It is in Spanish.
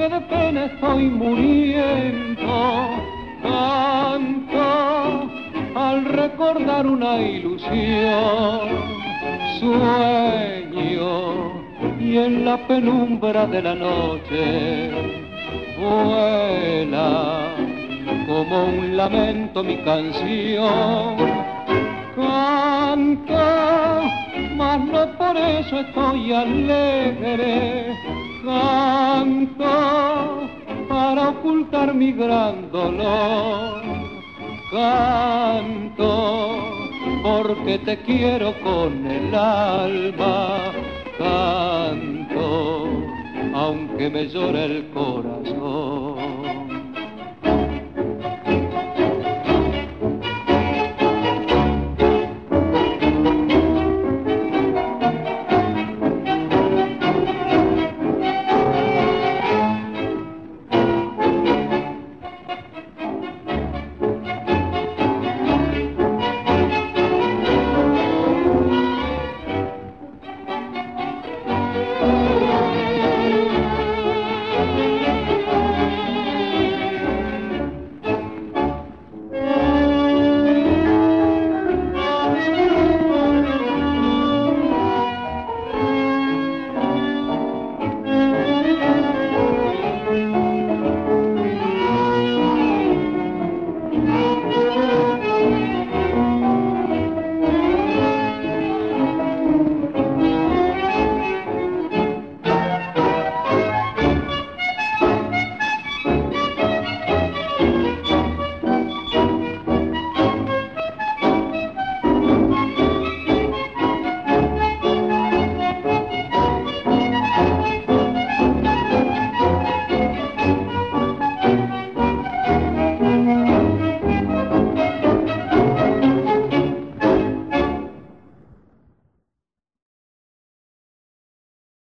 que de pena estoy muriendo. Canto al recordar una ilusión, sueño y en la penumbra de la noche vuela como un lamento mi canción. Canto, mas no por eso estoy alegre. Canto para ocultar mi gran dolor. Canto porque te quiero con el alma. Canto aunque me llore el corazón.